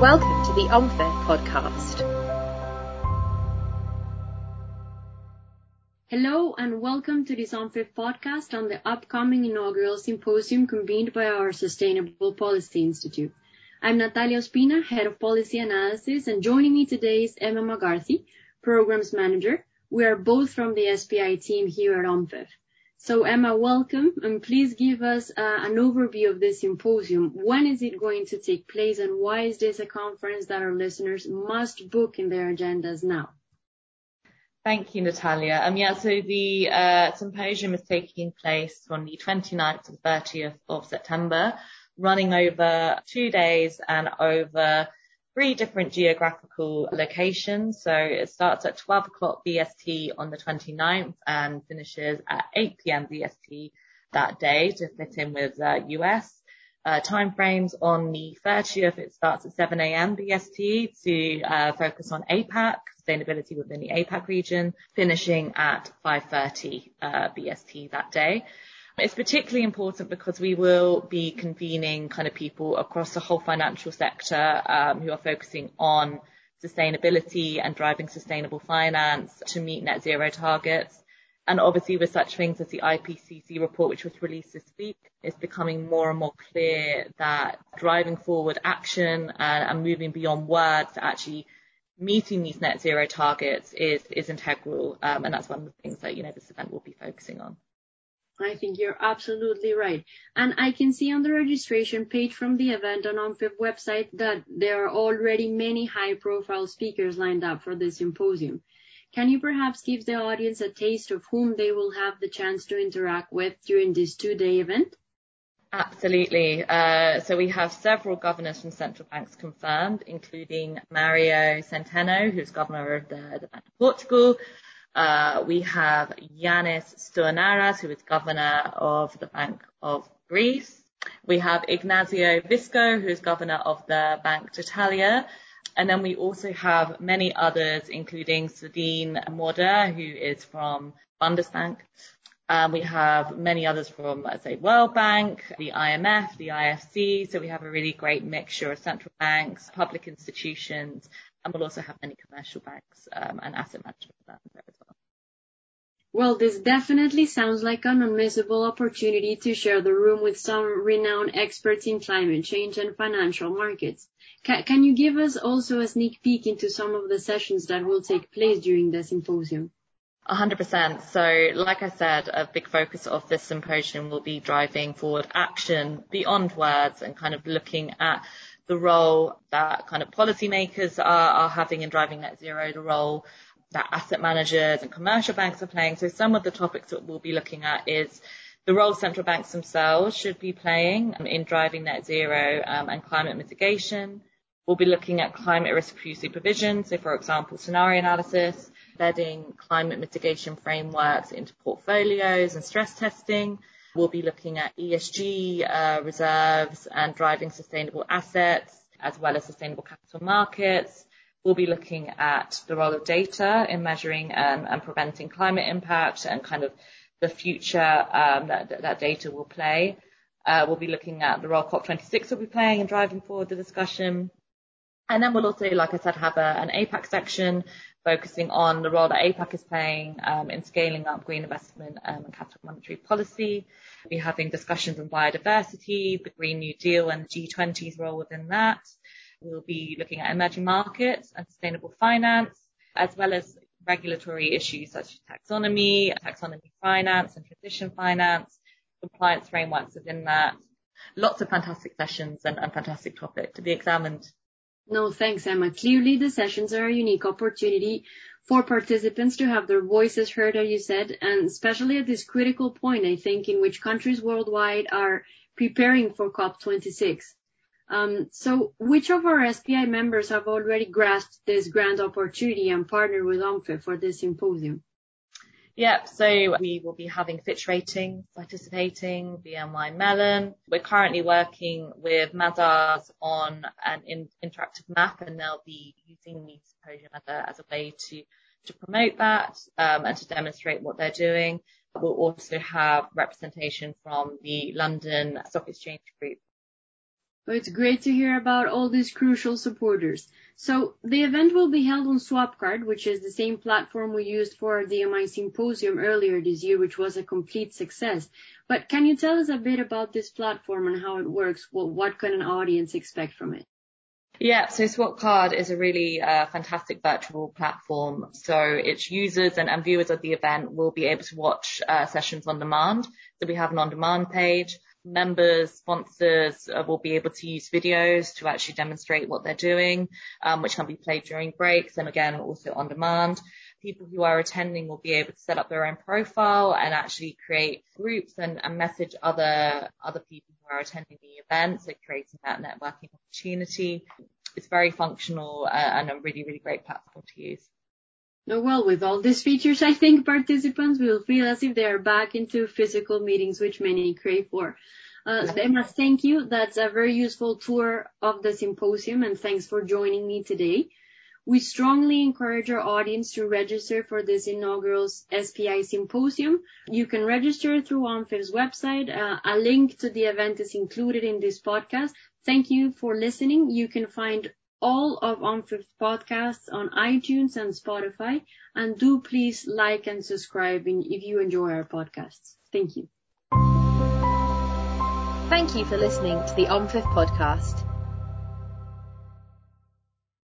Welcome to the OMFIF podcast. Hello and welcome to this OMFIF podcast on the upcoming inaugural symposium convened by our Sustainable Policy Institute. I'm Natalia Ospina, Head of Policy Analysis, and joining me today is Emma McCarthy, Programs Manager. We are both from the SPI team here at OMFIF. So Emma, welcome, and please give us an overview of this symposium. When is it going to take place, and why is this a conference that our listeners must book in their agendas now? Thank you, Natalia. So the symposium is taking place from the 29th to the 30th of September, running over 2 days and over 3 different geographical locations. So it starts at 12 o'clock BST on the 29th and finishes at 8 p.m. BST that day to fit in with US. Timeframes on the 30th, it starts at 7 a.m. BST to focus on APAC, sustainability within the APAC region, finishing at 5:30 BST that day. It's particularly important because we will be convening kind of people across the whole financial sector who are focusing on sustainability and driving sustainable finance to meet net zero targets. And obviously with such things as the IPCC report, which was released this week, it's becoming more and more clear that driving forward action and moving beyond words to actually meeting these net zero targets is integral. And that's one of the things that, this event will be focusing on. I think you're absolutely right. And I can see on the registration page from the event on OMFIF website that there are already many high-profile speakers lined up for this symposium. Can you perhaps give the audience a taste of whom they will have the chance to interact with during this 2-day event? Absolutely. So we have several governors from central banks confirmed, including Mario Centeno, who's governor of the Bank of Portugal. We have Yanis Stournaras, who is governor of the Bank of Greece. We have Ignacio Visco, who is governor of the Bank d'Italia. And then we also have many others, including Sabine Moder, who is from Bundesbank. We have many others from, let's say, World Bank, the IMF, the IFC. So we have a really great mixture of central banks, public institutions, and we'll also have many commercial banks and asset management firms there as well. Well, this definitely sounds like an unmissable opportunity to share the room with some renowned experts in climate change and financial markets. Can you give us also a sneak peek into some of the sessions that will take place during the symposium? 100%. So, like I said, a big focus of this symposium will be driving forward action beyond words and kind of looking at the role that kind of policymakers are having in driving net zero, the role that asset managers and commercial banks are playing. So some of the topics that we'll be looking at is the role central banks themselves should be playing in driving net zero and climate mitigation. We'll be looking at climate risk-free supervision. So, for example, scenario analysis, embedding climate mitigation frameworks into portfolios and stress testing. We'll be looking at ESG reserves and driving sustainable assets, as well as sustainable capital markets. We'll be looking at the role of data in measuring and preventing climate impact and kind of the future that data will play. We'll be looking at the role COP26 will be playing in driving forward the discussion. And then we'll also, like I said, have an APAC section focusing on the role that APAC is playing in scaling up green investment and capital monetary policy. We'll be having discussions on biodiversity, the Green New Deal and G20's role within that. We'll be looking at emerging markets and sustainable finance, as well as regulatory issues such as taxonomy finance and transition finance, compliance frameworks within that. Lots of fantastic sessions and fantastic topic to be examined. No, thanks, Emma. Clearly, the sessions are a unique opportunity for participants to have their voices heard, as you said, and especially at this critical point, I think, in which countries worldwide are preparing for COP26. So which of our SPI members have already grasped this grand opportunity and partnered with OMFIF for this symposium? Yep, so we will be having Fitch Ratings participating, BNY Mellon. We're currently working with Mazars on an interactive map, and they'll be using the symposium as a way to promote that and to demonstrate what they're doing. We'll also have representation from the London Stock Exchange Group. Well, it's great to hear about all these crucial supporters. So the event will be held on Swapcard, which is the same platform we used for our DMI symposium earlier this year, which was a complete success. But can you tell us a bit about this platform and how it works? What can an audience expect from it? Yeah, so Swapcard is a really fantastic virtual platform. So its users and viewers of the event will be able to watch sessions on demand. So we have an on-demand page. Members, sponsors will be able to use videos to actually demonstrate what they're doing, which can be played during breaks and again also on demand. People who are attending will be able to set up their own profile and actually create groups and message other people who are attending the event, so creating that networking opportunity. It's very functional and a really, really great platform to use. Oh, well, with all these features, I think participants will feel as if they are back into physical meetings, which many crave for. Emma, thank you. That's a very useful tour of the symposium, and thanks for joining me today. We strongly encourage our audience to register for this inaugural SPI symposium. You can register through OMFIF's website. A link to the event is included in this podcast. Thank you for listening. You can find all of OMFIF's podcasts on iTunes and Spotify. And do please like and subscribe if you enjoy our podcasts. Thank you. Thank you for listening to the OMFIF podcast.